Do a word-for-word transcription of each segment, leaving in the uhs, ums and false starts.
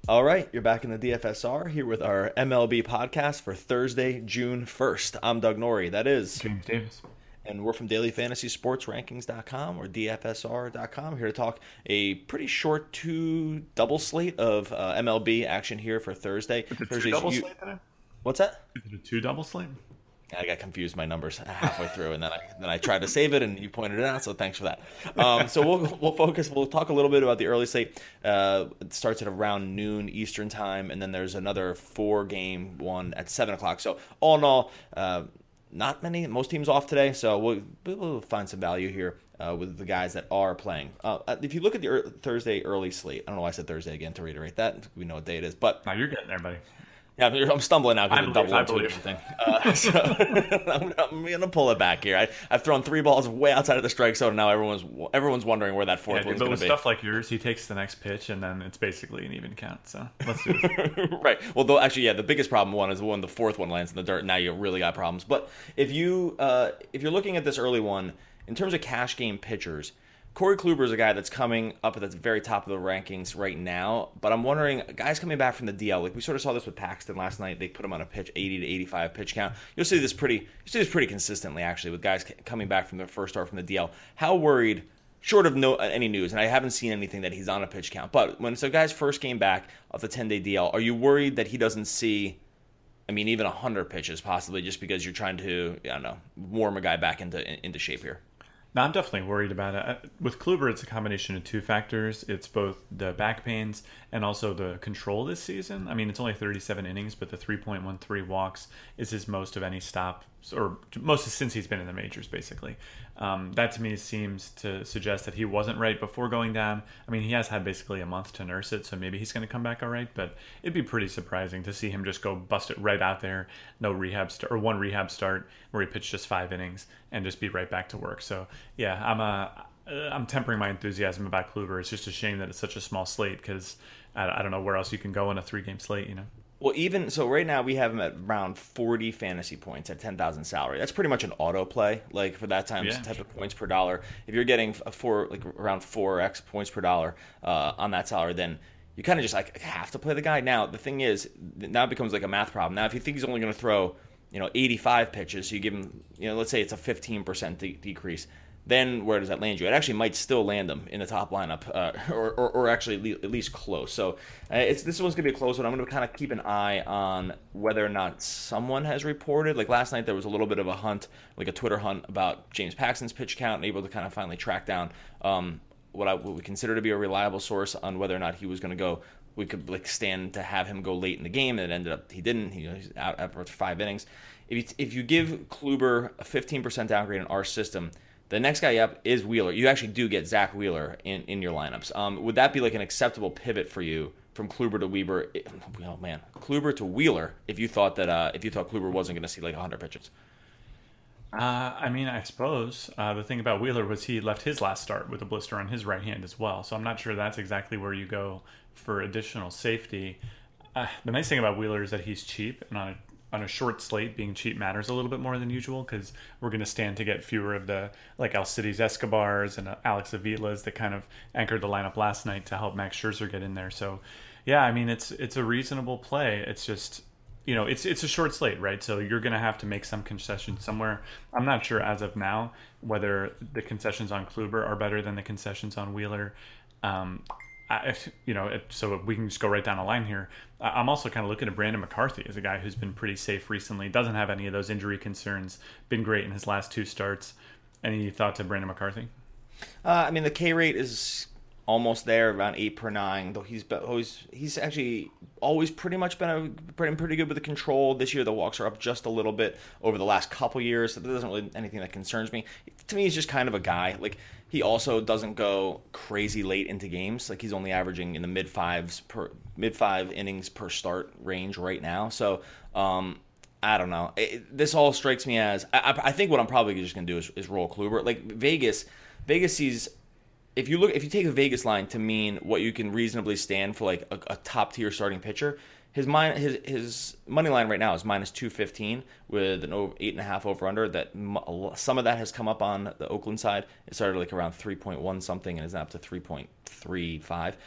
All right, you're back in the D F S R here with our M L B podcast for Thursday, June first. I'm Doug Norrie, that is. James Davis. And we're from daily fantasy sports rankings dot com or D F S R dot com, here to talk a pretty short two double slate of uh, M L B action here for Thursday. Is it Thursday's two double you- slate today? What's that? Is it a two double slate? I got confused my numbers halfway through, and then I then I tried to save it, and you pointed it out. So thanks for that. Um, so we'll we'll focus. We'll talk a little bit about the early slate. Uh, it starts at around noon Eastern time, and then there's another four game one at seven o'clock. So all in all, uh, not many. Most teams off today, so we'll we'll find some value here uh, with the guys that are playing. Uh, if you look at the er- Thursday early slate, I don't know why I said Thursday again to reiterate that. We know what day it is, but No, you're getting there, buddy. yeah, I'm stumbling now because I of believe, double I and two and believe. everything. Uh, so I'm, I'm going to pull it back here. I, I've thrown three balls way outside of the strike zone. Now everyone's everyone's wondering where that fourth Yeah, one's but going with to be. stuff like yours, he takes the next pitch, and then it's basically an even count. So let's do this. Right. Well, though, actually, yeah, the biggest problem one is when the fourth one lands in the dirt. Now you really got problems. But if you uh, if you're looking at this early one in terms of cash game pitchers, Corey Kluber is a guy that's coming up at the very top of the rankings right now, but I'm wondering, guys coming back from the D L, like we sort of saw this with Paxton last night. They put him on a pitch eighty to eighty-five pitch count. You'll see this pretty, you see this pretty consistently actually with guys coming back from their first start from the D L. How worried, short of no any news, and I haven't seen anything that he's on a pitch count, but when it's a guy's first game back off the ten-day D L, are you worried that he doesn't see, I mean, even one hundred pitches possibly, just because you're trying to, I don't know, warm a guy back into into shape here? No, I'm definitely worried about it. Uh, With Kluber, it's a combination of two factors. It's both the back pains and also the control this season. I mean, it's only thirty-seven innings, but the three point one three walks is his most of any stop, or most since he's been in the majors, basically. Um, that to me seems to suggest that he wasn't right before going down. I mean, he has had basically a month to nurse it, so maybe he's going to come back all right, but it'd be pretty surprising to see him just go bust it right out there, no rehab start, or one rehab start where he pitched just five innings and just be right back to work. So, yeah, I'm uh, I'm tempering my enthusiasm about Kluber. It's just a shame that it's such a small slate because I, I don't know where else you can go in a three-game slate, you know? Well, even so, right now we have him at around forty fantasy points at ten thousand salary. That's pretty much an auto play, like for that time Yeah, type sure. of points per dollar. If you're getting a four, like around four x points per dollar uh, on that salary, then you kind of just like have to play the guy. Now the thing is, now it becomes like a math problem. Now if you think he's only going to throw, you know, eighty-five pitches, so you give him, you know, let's say it's a fifteen percent de- decrease. Then where does that land you? It actually might still land them in the top lineup, uh, or, or or actually le- at least close. So uh, it's this one's gonna be a close one. I'm gonna kind of keep an eye on whether or not someone has reported. Like last night, there was a little bit of a hunt, like a Twitter hunt about James Paxton's pitch count, and able to kind of finally track down um, what I what we consider to be a reliable source on whether or not he was gonna go. We could like stand to have him go late in the game, and it ended up he didn't. He, you know, he's out after five innings. If you, if you give Kluber a fifteen percent downgrade in our system, the next guy up is Wheeler. You actually do get Zach Wheeler in, in your lineups. Um, would that be like an acceptable pivot for you from Kluber to Weber? Oh man, Kluber to Wheeler. If you thought that, uh, if you thought Kluber wasn't going to see like one hundred pitches. Uh, I mean, I suppose uh, the thing about Wheeler was he left his last start with a blister on his right hand as well. So I'm not sure that's exactly where you go for additional safety. Uh, the nice thing about Wheeler is that he's cheap, and on a on a short slate, being cheap matters a little bit more than usual because we're going to stand to get fewer of the like Alcides Escobars and uh, Alex Avilas that kind of anchored the lineup last night to help Max Scherzer get in there. So, yeah, I mean it's it's a reasonable play. It's just, you know, it's it's a short slate, right? So you're going to have to make some concessions somewhere. I'm not sure as of now whether the concessions on Kluber are better than the concessions on Wheeler. Um, I, you know, it, so we can just go right down the line here. I'm also kind of looking at Brandon McCarthy as a guy who's been pretty safe recently. Doesn't have any of those injury concerns. Been great in his last two starts. Any thoughts of Brandon McCarthy? Uh, I mean, the K rate is almost there, around eight per nine. Though he's been, always he's actually always pretty much been a, pretty pretty good with the control. This year, the walks are up just a little bit over the last couple years. So there isn't really anything that concerns me. To me, he's just kind of a guy. Like he also doesn't go crazy late into games. Like he's only averaging in the mid fives per mid five innings per start range right now. So. Um, I don't know. It, this all strikes me as I, I think what I'm probably just going to do is, is roll Kluber. Like Vegas, Vegas sees if you look if you take a Vegas line to mean what you can reasonably stand for like a, a top tier starting pitcher. His min, his his money line right now is minus two fifteen with an over, eight and a half over under. That some of that has come up on the Oakland side. It started like around three point one something and is now up to three point three five.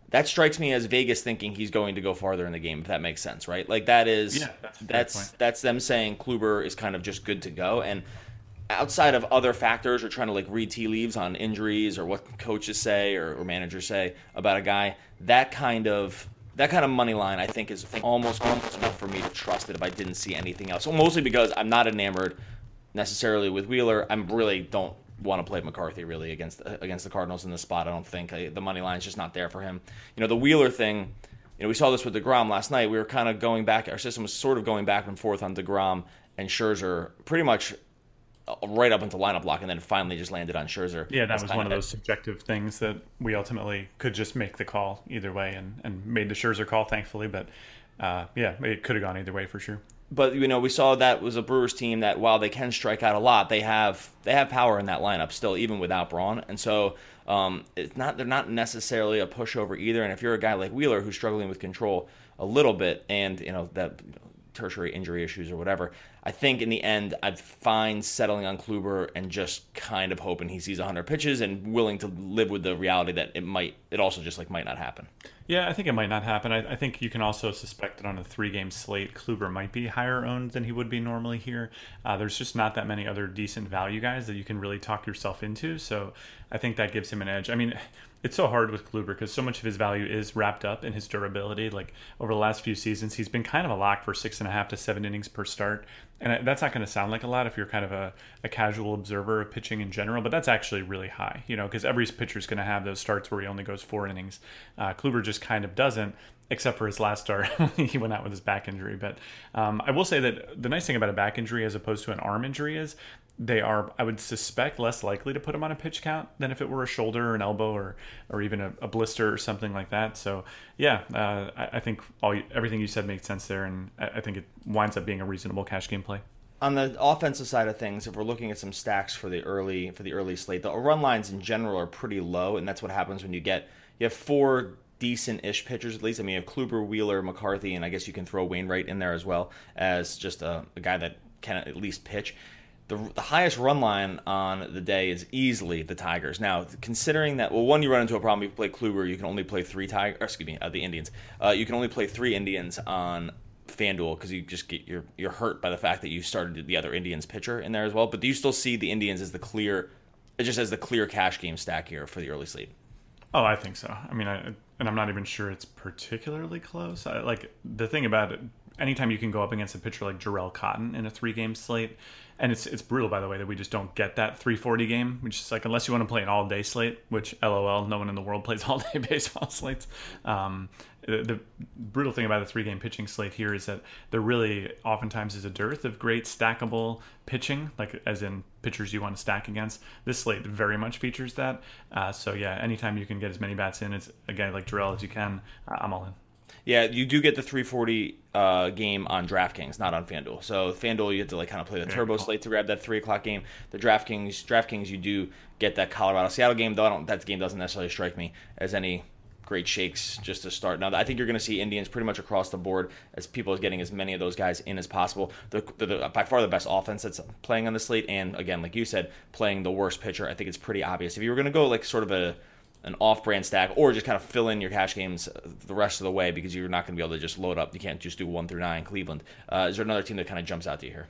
that strikes me as Vegas thinking he's going to go farther in the game, if that makes sense, right? Like that is Yeah, that's a fair that's point. that's them saying Kluber is kind of just good to go. And outside of other factors or trying to like read tea leaves on injuries or what coaches say or, or managers say about a guy, that kind of that kind of money line I think is almost almost enough for me to trust it if I didn't see anything else. So mostly because I'm not enamored necessarily with Wheeler. I really don't want to play McCarthy really against against the Cardinals in this spot. I don't think I, the money line's just not there for him. You know, the Wheeler thing. You know, we saw this with DeGrom last night. We were kind of going back. Our system was sort of going back and forth on DeGrom and Scherzer, pretty much right up into lineup block, and then finally just landed on Scherzer. Yeah, that That's was kind one of those subjective things that we ultimately could just make the call either way, and, and made the Scherzer call, thankfully. But uh, yeah, it could have gone either way for sure. But you know, we saw that was a Brewers team that while they can strike out a lot, they have they have power in that lineup still, even without Braun. And so um, it's not they're not necessarily a pushover either. And if you're a guy like Wheeler who's struggling with control a little bit, and you know that you know, tertiary injury issues or whatever, I think in the end I'd find settling on Kluber and just kind of hoping he sees one hundred pitches and willing to live with the reality that it might it also just like might not happen. Yeah, I think it might not happen. I, I think you can also suspect that on a three-game slate, Kluber might be higher owned than he would be normally here. Uh, there's just not that many other decent value guys that you can really talk yourself into, so I think that gives him an edge. I mean, it's so hard with Kluber because so much of his value is wrapped up in his durability. Like, over the last few seasons, he's been kind of a lock for six and a half to seven innings per start. And that's not going to sound like a lot if you're kind of a, a casual observer of pitching in general, but that's actually really high, you know, because every pitcher is going to have those starts where he only goes four innings. Uh, Kluber just kind of doesn't, except for his last start. He went out with his back injury. But um, I will say that the nice thing about a back injury as opposed to an arm injury is they are, I would suspect, less likely to put him on a pitch count than if it were a shoulder or an elbow or or even a, a blister or something like that. So, yeah, uh, I, I think all everything you said makes sense there, and I, I think it winds up being a reasonable cash game play. On the offensive side of things, if we're looking at some stacks for the early for the early slate, the run lines in general are pretty low, and that's what happens when you get you have four decent-ish pitchers at least. I mean, you have Kluber, Wheeler, McCarthy, and I guess you can throw Wainwright in there as well as just a, a guy that can at least pitch. The, the highest run line on the day is easily the Tigers. Now, considering that, well, one, you run into a problem. If you play Kluber, you can only play three Tigers. Excuse me, uh, the Indians. Uh, you can only play three Indians on FanDuel because you just get you're you're hurt by the fact that you started the other Indians pitcher in there as well. But do you still see the Indians as the clear, it just as the clear cash game stack here for the early slate? Oh, I think so. I mean, I, and I'm not even sure it's particularly close. I, like the thing about it, anytime you can go up against a pitcher like Jarrell Cotton in a three-game slate. And it's it's brutal, by the way, that we just don't get that three forty game, which is like, unless you want to play an all-day slate, which, LOL, no one in the world plays all-day baseball slates. Um, the, the brutal thing about the three-game pitching slate here is that there really oftentimes is a dearth of great stackable pitching, like as in pitchers you want to stack against. This slate very much features that. Uh, so, yeah, anytime you can get as many bats in as a guy like Jarrell as you can, uh, I'm all in. Yeah, you do get the three forty uh, game on DraftKings, not on FanDuel. So FanDuel, you have to like kind of play the turbo slate to grab that three o'clock game. The DraftKings, DraftKings, you do get that Colorado Seattle game. Though I don't, that game doesn't necessarily strike me as any great shakes just to start. Now, I think you're going to see Indians pretty much across the board as people is getting as many of those guys in as possible. The, the, the by far the best offense that's playing on the slate, and again, like you said, playing the worst pitcher. I think it's pretty obvious. If you were going to go like sort of a an off-brand stack, or just kind of fill in your cash games the rest of the way because you're not going to be able to just load up. You can't just do one through nine. Cleveland. Uh, is there another team that kind of jumps out to you here?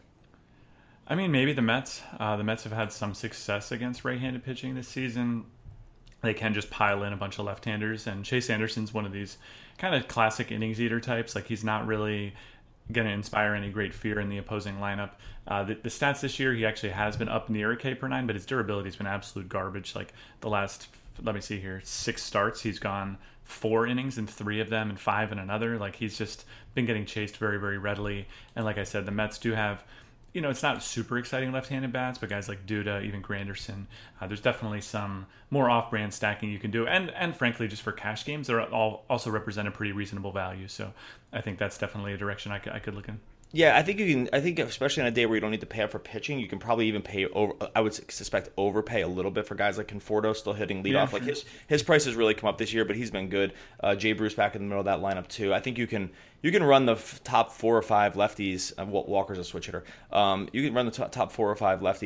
I mean, maybe the Mets. Uh, the Mets have had some success against right-handed pitching this season. They can just pile in a bunch of left-handers, and Chase Anderson's one of these kind of classic innings eater types. Like, he's not really going to inspire any great fear in the opposing lineup. Uh, the, the stats this year, he actually has been up near a K per nine, but his durability has been absolute garbage. Like the last, let me see here, six starts, he's gone four innings in three of them and five in another. Like, he's just been getting chased very, very readily. And like I said, the Mets do have, you know, it's not super exciting left-handed bats, but guys like Duda, even Granderson, uh, there's definitely some more off-brand stacking you can do. And, and frankly, just for cash games, they're all also represent a pretty reasonable value. So I think that's definitely a direction I could, I could look in. Yeah, I think you can. I think especially on a day where you don't need to pay up for pitching, you can probably even pay over. I would suspect overpay a little bit for guys like Conforto still hitting leadoff. Yeah, like sure. his his price has really come up this year, but he's been good. Uh, Jay Bruce back in the middle of that lineup too. I think you can you can run the f- top four or five lefties. Uh, Walker's a switch hitter. Um, you can run the t- top four or five lefties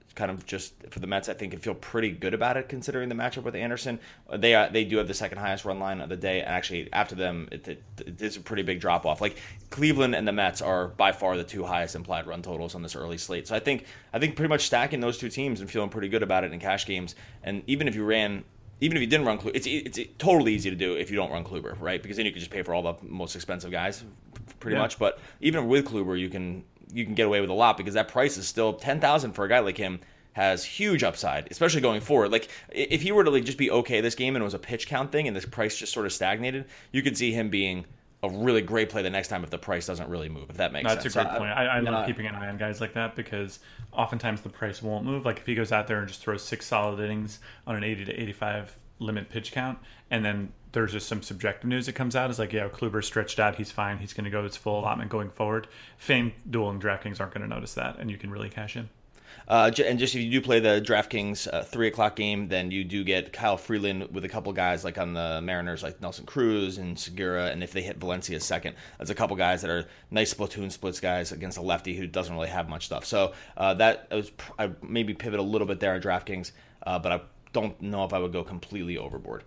kind of just for the Mets, I think, can feel pretty good about it considering the matchup with Anderson. They uh, they do have the second highest run line of the day, and actually after them, it, it, it's a pretty big drop off. Like Cleveland and the Mets are by far the two highest implied run totals on this early slate. So I think I think pretty much stacking those two teams and feeling pretty good about it in cash games. And even if you ran. Even if you didn't run Kluber, it's, it's totally easy to do if you don't run Kluber, right? Because then you can just pay for all the most expensive guys, pretty yeah. much. But even with Kluber, you can you can get away with a lot because that price is still ten thousand for a guy like him. Has huge upside, especially going forward. Like if he were to like just be okay this game and it was a pitch count thing and this price just sort of stagnated, you could see him being a really great play the next time if the price doesn't really move, if that makes That's sense. That's a great so, point. I, I love uh, keeping an eye on guys like that because oftentimes the price won't move. Like if he goes out there and just throws six solid innings on an eighty to eighty-five limit pitch count, and then there's just some subjective news that comes out. It's like, yeah, Kluber's stretched out. He's fine. He's going to go his full allotment going forward. Fame, Duel, and DraftKings aren't going to notice that, and you can really cash in. Uh, and just if you do play the DraftKings uh, three o'clock game, then you do get Kyle Freeland with a couple guys like on the Mariners, like Nelson Cruz and Segura. And if they hit Valencia second, that's a couple guys that are nice platoon splits guys against a lefty who doesn't really have much stuff. So uh, that was I maybe pivot a little bit there on DraftKings, uh, but I don't know if I would go completely overboard.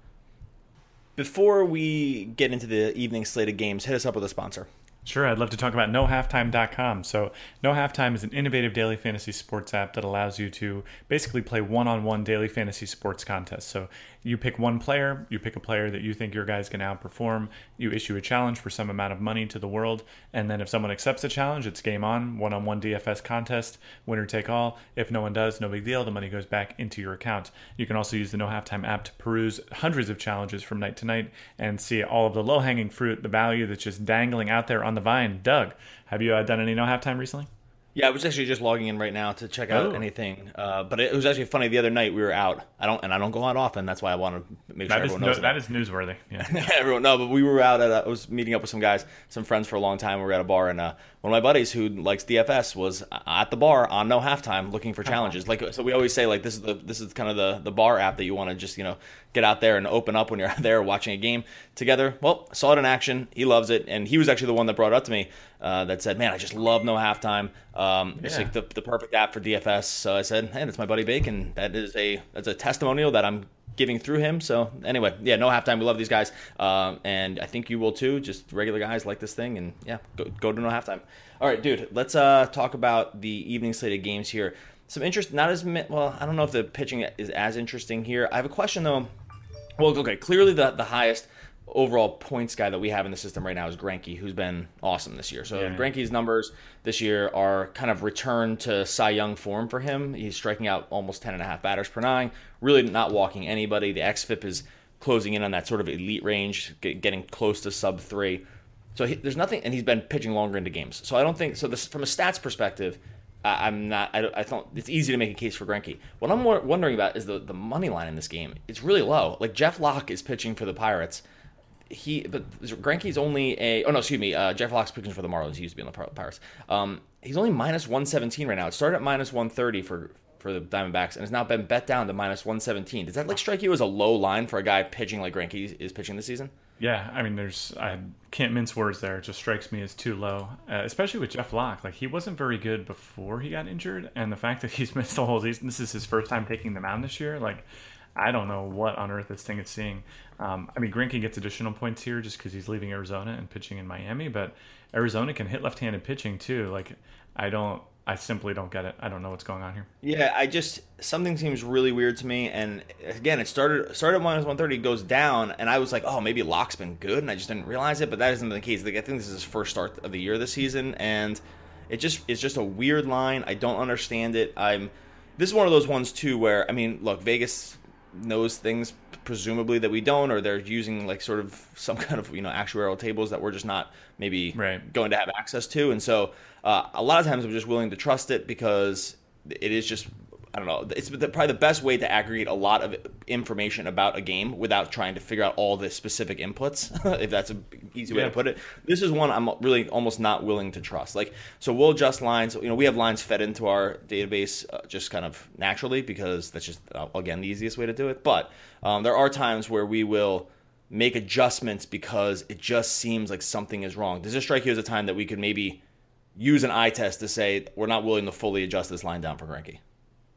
Before we get into the evening slate of games, hit us up with a sponsor. Sure, I'd love to talk about no halftime dot com. So No Halftime is an innovative daily fantasy sports app that allows you to basically play one-on-one daily fantasy sports contests. So you pick one player, you pick a player that you think your guy's going to outperform, you issue a challenge for some amount of money to the world, and then if someone accepts the challenge, it's game on, one-on-one D F S contest, winner take all. If no one does, no big deal, the money goes back into your account. You can also use the No Halftime app to peruse hundreds of challenges from night to night and see all of the low-hanging fruit, the value that's just dangling out there on the vine. Doug, have you uh, done any No Halftime recently? Yeah, I was actually just logging in right now to check out oh. anything. Uh, but it was actually funny. The other night we were out. I don't, and I don't go out often. That's why I want to make sure that everyone is, knows no, that. That is newsworthy. Yeah, everyone know. But we were out at. A, I was meeting up with some guys, some friends for a long time. We were at a bar, and uh, one of my buddies who likes D F S was at the bar on No Halftime looking for challenges. Like so, we always say like this is the this is kind of the the bar app that you want to just you know get out there and open up when you're out there watching a game together. Well, saw it in action. He loves it, and he was actually the one that brought it up to me. Uh, that said, man, I just love No Halftime. Um, yeah. It's like the, the perfect app for D F S. So I said, hey, that's my buddy Bacon. That is a that's a testimonial that I'm giving through him. So anyway, yeah, No Halftime. We love these guys, um, and I think you will too. Just regular guys like this thing, and yeah, go, go to No Halftime. All right, dude, let's uh, talk about the evening slate of games here. Some interest, not as well. I don't know if the pitching is as interesting here. I have a question though. Well, okay, clearly the the highest overall points guy that we have in the system right now is Greinke, who's been awesome this year. So yeah. Greinke's numbers this year are kind of return to Cy Young form for him. He's striking out almost ten and a half batters per nine, really not walking anybody. The X F I P is closing in on that sort of elite range, getting close to sub three. So he, there's nothing, and he's been pitching longer into games. So I don't think, so this, from a stats perspective, I, I'm not, I, I thought it's easy to make a case for Greinke. What I'm more wondering about is the, the money line in this game. It's really low. Like Jeff Locke is pitching for the Pirates. He, but Greinke's only a. Oh no, excuse me. Uh, Jeff Locke's pitching for the Marlins. He used to be on the Pirates. Um, he's only minus one seventeen right now. It started at minus one thirty for for the Diamondbacks, and has now been bet down to minus one seventeen. Does that like strike you as a low line for a guy pitching like Greinke is pitching this season? Yeah, I mean, there's I can't mince words there. It just strikes me as too low, uh, especially with Jeff Locke. Like he wasn't very good before he got injured, and the fact that he's missed the whole season. This is his first time taking the mound this year. Like. I don't know what on earth this thing is seeing. Um, I mean, Greinke gets additional points here just because he's leaving Arizona and pitching in Miami, but Arizona can hit left-handed pitching too. Like, I don't, I simply don't get it. I don't know what's going on here. Yeah, I just, something seems really weird to me. And again, it started started at minus one thirty, goes down, and I was like, oh, maybe Locke's been good, and I just didn't realize it, but that isn't the case. Like, I think this is his first start of the year this season, and it just it's just a weird line. I don't understand it. I'm, this is one of those ones too where, I mean, look, Vegas knows things presumably that we don't, or they're using like sort of some kind of you know actuarial tables that we're just not maybe right. going to have access to, and so uh, a lot of times I'm just willing to trust it because it is just I don't know it's the, probably the best way to aggregate a lot of information about a game without trying to figure out all the specific inputs if that's an easy way yeah. to put it. This is one I'm really almost not willing to trust. Like so we'll adjust lines, you know we have lines fed into our database uh, just kind of naturally because that's just uh, again the easiest way to do it, but um, there are times where we will make adjustments because it just seems like something is wrong. Does this strike you as a time that we could maybe use an eye test to say we're not willing to fully adjust this line down for Greinke?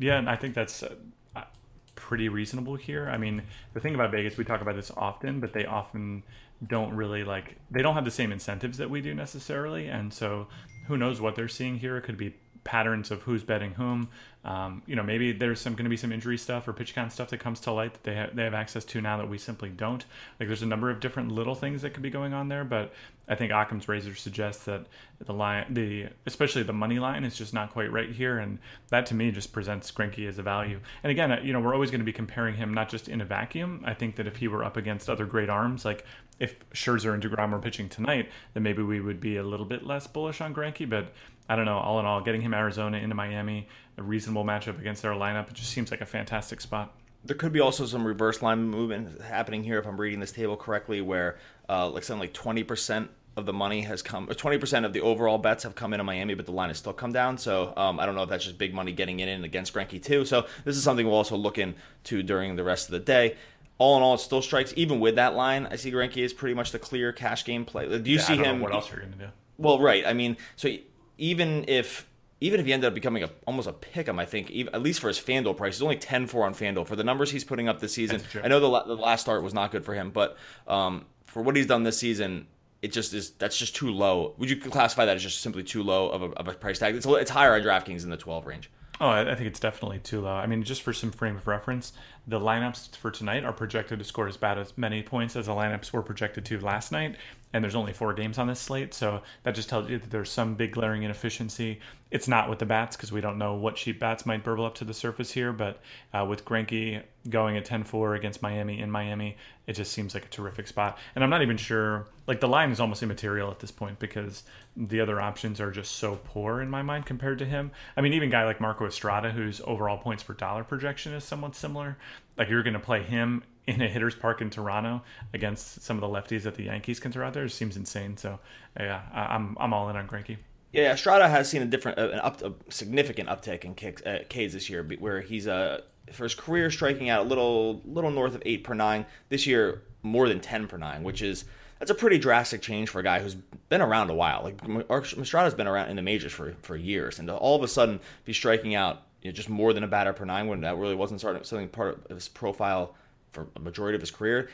Yeah, and I think that's uh, pretty reasonable here. I mean, the thing about Vegas, we talk about this often, but they often don't really like, they don't have the same incentives that we do necessarily. And so who knows what they're seeing here? It could be patterns of who's betting whom. Um, you know, maybe there's some going to be some injury stuff or pitch count stuff that comes to light that they have, they have access to now that we simply don't. Like there's a number of different little things that could be going on there, but I think Occam's razor suggests that the line, the especially the money line, is just not quite right here, and that to me just presents Greinke as a value. And again, you know, we're always going to be comparing him not just in a vacuum. I think that if he were up against other great arms, like if Scherzer and DeGrom were pitching tonight, then maybe we would be a little bit less bullish on Greinke. But I don't know. All in all, getting him Arizona into Miami, a reasonable matchup against their lineup, it just seems like a fantastic spot. There could be also some reverse line movement happening here if I'm reading this table correctly, where uh, like something like twenty percent of the money has come, or twenty percent of the overall bets have come into Miami, but the line has still come down. So um, I don't know if that's just big money getting in and against Greinke too. So this is something we'll also look into during the rest of the day. All in all, it still strikes, even with that line, I see Greinke is pretty much the clear cash game play. Do you yeah, see I don't him? know what else you're going to do? Well, right. I mean, so even if even if he ended up becoming a almost a pick'em, I think, even, at least for his FanDuel price, he's only ten four on FanDuel. For the numbers he's putting up this season, I know the, the last start was not good for him, but um, for what he's done this season, it just is, that's just too low. Would you classify that as just simply too low of a, of a price tag? It's, it's higher on DraftKings in the twelve range. Oh, I think it's definitely too low. I mean, just for some frame of reference, the lineups for tonight are projected to score as bad as many points as the lineups were projected to last night, and there's only four games on this slate, so that just tells you that there's some big glaring inefficiency. It's not with the bats, because we don't know what cheap bats might burble up to the surface here, but uh, with Greinke going at ten four against Miami in Miami, it just seems like a terrific spot. And I'm not even sure, like the line is almost immaterial at this point, because the other options are just so poor in my mind compared to him. I mean, even a guy like Marco Estrada, whose overall points per dollar projection is somewhat similar, like you're going to play him in a hitter's park in Toronto against some of the lefties that the Yankees can throw out there, it seems insane. So yeah, I'm I'm all in on Greinke. Yeah, Estrada has seen a different, an up, a significant uptick in kicks, uh, Ks this year, where he's uh, for his career striking out a little, little north of eight per nine. This year, more than ten per nine, which is that's a pretty drastic change for a guy who's been around a while. Like Estrada's been around in the majors for, for years, and to all of a sudden be striking out, you know, just more than a batter per nine when that really wasn't starting something part of his profile for a majority of his career.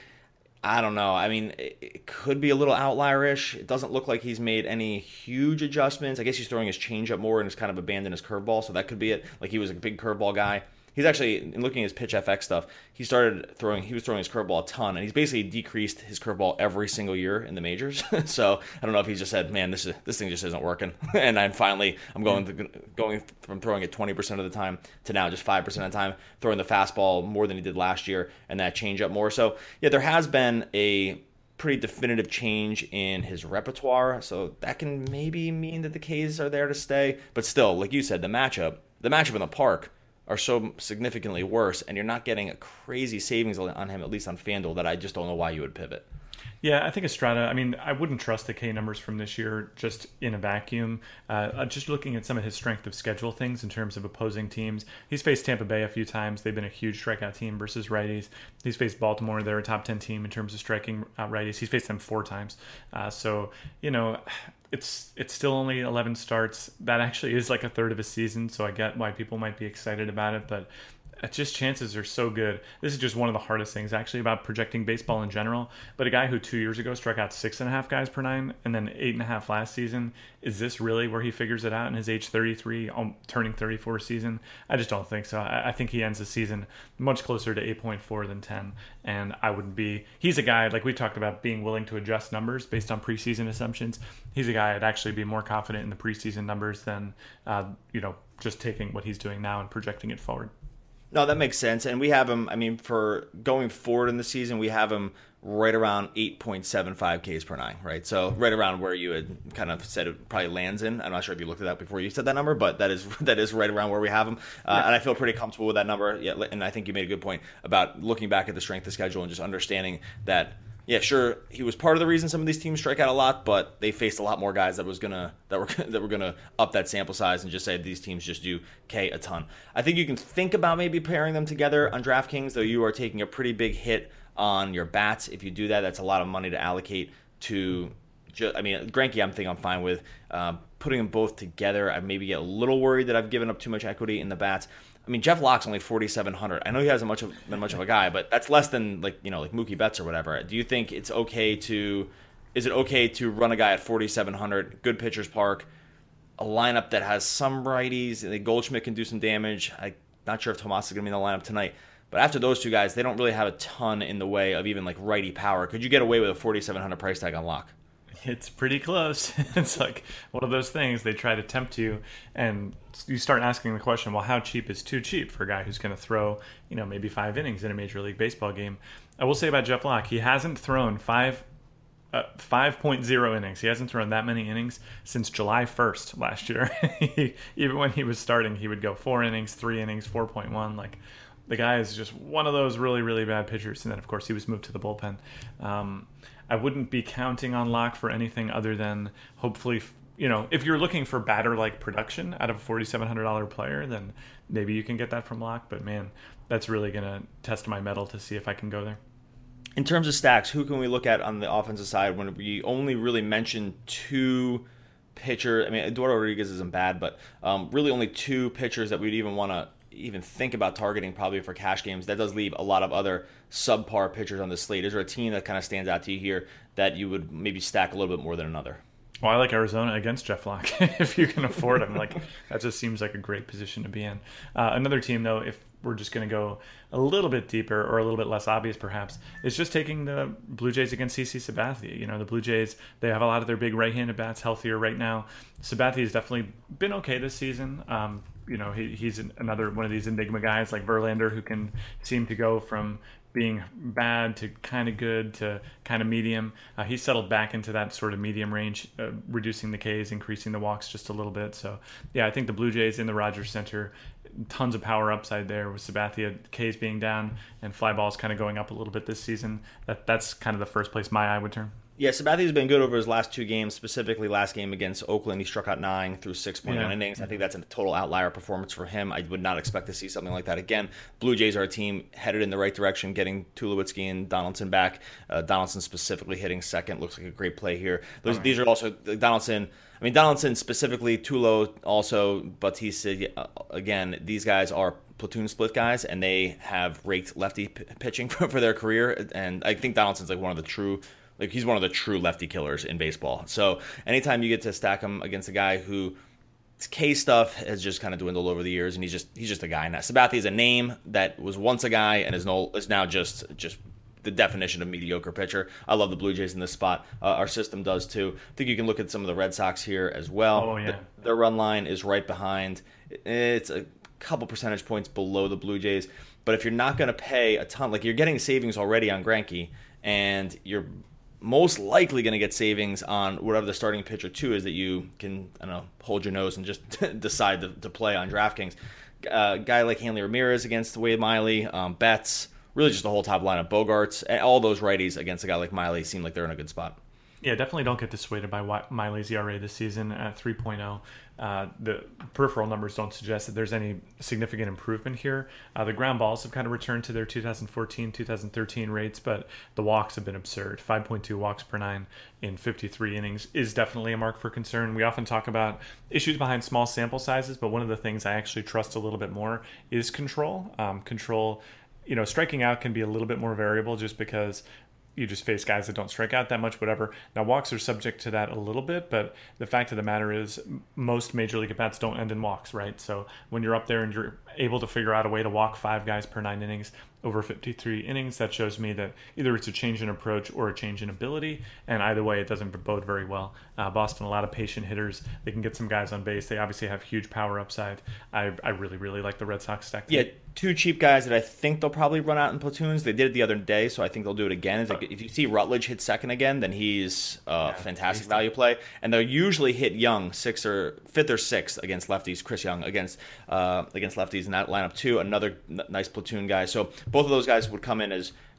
I don't know. I mean, it, it could be a little outlierish. It doesn't look like he's made any huge adjustments. I guess he's throwing his changeup more and has kind of abandoned his curveball, so that could be it. Like he was a big curveball guy. He's actually, in looking at his pitch F X stuff, he started throwing, he was throwing his curveball a ton, and he's basically decreased his curveball every single year in the majors. So I don't know if he just said, man, this is this thing just isn't working. And I'm finally, I'm going to, going from throwing it twenty percent of the time to now just five percent of the time, throwing the fastball more than he did last year, and that changeup more. So yeah, there has been a pretty definitive change in his repertoire. So that can maybe mean that the K's are there to stay. But still, like you said, the matchup, the matchup in the park, are so significantly worse, and you're not getting a crazy savings on him, at least on FanDuel, that I just don't know why you would pivot. Yeah, I think Estrada, I mean, I wouldn't trust the K numbers from this year just in a vacuum. Uh, just looking at some of his strength of schedule things in terms of opposing teams. He's faced Tampa Bay a few times. They've been a huge strikeout team versus righties. He's faced Baltimore. They're a top ten team in terms of striking out righties. He's faced them four times. Uh, so, you know, it's it's still only eleven starts. That actually is like a third of a season, so I get why people might be excited about it, but it's just chances are so good. This is just one of the hardest things actually about projecting baseball in general. But a guy who two years ago struck out six and a half guys per nine and then eight and a half last season, is this really where he figures it out in his age thirty-three, um, turning thirty-four season? I just don't think so. I, I think he ends the season much closer to eight point four than ten. And I wouldn't be, he's a guy, like we talked about being willing to adjust numbers based on preseason assumptions. He's a guy I'd actually be more confident in the preseason numbers than, uh, you know, just taking what he's doing now and projecting it forward. No, that makes sense. And we have him, I mean, for going forward in the season, we have him right around eight point seven five Ks per nine, right? So right around where you had kind of said it probably lands in. I'm not sure if you looked at that before you said that number, but that is that is right around where we have him. Uh, yeah. And I feel pretty comfortable with that number. Yeah, and I think you made a good point about looking back at the strength of schedule and just understanding that, yeah, sure, he was part of the reason some of these teams strike out a lot, but they faced a lot more guys that was gonna that were that were gonna up that sample size and just say these teams just do K a ton. I think you can think about maybe pairing them together on DraftKings, though you are taking a pretty big hit on your bats. If you do that, that's a lot of money to allocate to Just, I mean, Greinke, I'm think I'm fine with. Um, putting them both together, I maybe get a little worried that I've given up too much equity in the bats. I mean, Jeff Locke's only forty-seven hundred. I know he hasn't much of, been much of a guy, but that's less than like you know like Mookie Betts or whatever. Do you think it's okay to? Is it okay to run a guy at forty-seven hundred? Good pitcher's park, a lineup that has some righties. And Goldschmidt can do some damage. I'm not sure if Tomas is going to be in the lineup tonight. But after those two guys, they don't really have a ton in the way of even like righty power. Could you get away with a forty-seven hundred price tag on Locke? It's pretty close. It's like one of those things they try to tempt you, and you start asking the question, well, how cheap is too cheap for a guy who's going to throw, you know, maybe five innings in a Major League Baseball game? I will say about Jeff Locke, he hasn't thrown five uh, five point oh innings. He hasn't thrown that many innings since July first last year. he, even when he was starting, he would go four innings, three innings, four point one. Like, the guy is just one of those really, really bad pitchers. And then, of course, he was moved to the bullpen. Um, I wouldn't be counting on Locke for anything other than hopefully, you know, if you're looking for batter-like production out of a forty-seven hundred dollars player, then maybe you can get that from Locke. But, man, that's really going to test my mettle to see if I can go there. In terms of stacks, who can we look at on the offensive side when we only really mention two pitchers? I mean, Eduardo Rodriguez isn't bad, but um, really only two pitchers that we'd even want to even think about targeting probably for cash games. That does leave a lot of other subpar pitchers on the slate. Is there a team that kind of stands out to you here that you would maybe stack a little bit more than another? Well, I like Arizona against Jeff Locke. If you can afford him, like that just seems like a great position to be in. Uh, another team, though, if we're just going to go a little bit deeper or a little bit less obvious, perhaps, is just taking the Blue Jays against C C Sabathia. You know, the Blue Jays, they have a lot of their big right-handed bats healthier right now. Sabathia has definitely been okay this season. Um, you know, he, he's another one of these enigma guys like Verlander who can seem to go from being bad to kind of good to kind of medium. Uh, he settled back into that sort of medium range, uh, reducing the Ks, increasing the walks just a little bit. So, yeah, I think the Blue Jays in the Rogers Center, tons of power upside there with Sabathia, Ks being down and fly balls kind of going up a little bit this season. That That's kind of the first place my eye would turn. Yeah, Sabathia's been good over his last two games, specifically last game against Oakland. He struck out nine through six point one yeah. innings. I think that's a total outlier performance for him. I would not expect to see something like that again. Blue Jays are a team headed in the right direction, getting Tulowitzki and Donaldson back. Uh, Donaldson specifically hitting second. Looks like a great play here. Those, right. These are also Donaldson. I mean, Donaldson specifically, Tulo also, Bautista. Again, these guys are platoon split guys, and they have raked lefty p- pitching for, for their career. And I think Donaldson's like one of the true Like he's one of the true lefty killers in baseball. So anytime you get to stack him against a guy who his K stuff has just kind of dwindled over the years, and he's just he's just a guy now. Sabathia is a name that was once a guy and is no is now just just the definition of mediocre pitcher. I love the Blue Jays in this spot. Uh, our system does too. I think you can look at some of the Red Sox here as well. Oh yeah, the, their run line is right behind. It's a couple percentage points below the Blue Jays, but if you're not going to pay a ton, like you're getting savings already on Greinke, and you're most likely going to get savings on whatever the starting pitcher too is that you can, I don't know, hold your nose and just decide to, to play on DraftKings. Uh, guy like Hanley Ramirez against Wade Miley, um, Betts, really just the whole top line of Bogarts, and all those righties against a guy like Miley seem like they're in a good spot. Yeah, definitely don't get dissuaded by Miley's E R A this season at three point oh. Uh, the peripheral numbers don't suggest that there's any significant improvement here. Uh, the ground balls have kind of returned to their two thousand fourteen, two thousand thirteen rates, but the walks have been absurd. five point two walks per nine in fifty-three innings is definitely a mark for concern. We often talk about issues behind small sample sizes, but one of the things I actually trust a little bit more is control. Um, control, you know, striking out can be a little bit more variable just because you just face guys that don't strike out that much, whatever. Now, walks are subject to that a little bit, but the fact of the matter is most Major League at-bats don't end in walks, right? So when you're up there and you're able to figure out a way to walk five guys per nine innings over fifty-three innings, that shows me that either it's a change in approach or a change in ability, and either way, it doesn't bode very well. Uh, Boston, a lot of patient hitters. They can get some guys on base. They obviously have huge power upside. I, I really, really like the Red Sox stack. Yeah, two cheap guys that I think they'll probably run out in platoons. They did it the other day, so I think they'll do it again. It's like if you see Rutledge hit second again, then he's a yeah, fantastic tasty. value play. And they'll usually hit Young sixth or fifth or sixth against lefties. Chris Young against uh, against lefties in that lineup too. Another n- nice platoon guy. So both of those guys would come in as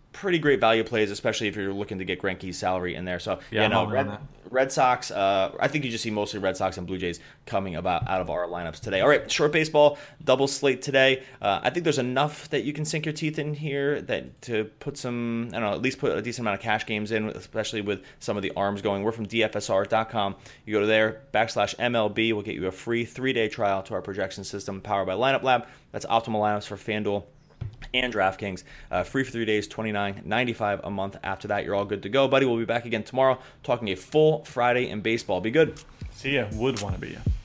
pretty great value plays, especially if you're looking to get Greinke's salary in there. So Yeah, yeah, I'm no, all in on Red, that. Red Sox. Uh, I think you just see mostly Red Sox and Blue Jays coming about out of our lineups today. All right, short baseball double slate today. Uh, I think there's enough that you can sink your teeth in here that to put some, I don't know, at least put a decent amount of cash games in, especially with some of the arms going. We're from D F S R dot com. You go to there backslash M L B. We'll get you a free three day trial to our projection system powered by Lineup Lab. That's optimal lineups for FanDuel and DraftKings. Uh, free for three days, twenty-nine ninety-five a month. After that, you're all good to go, buddy. We'll be back again tomorrow talking a full Friday in baseball. Be good. See ya. Would want to be ya.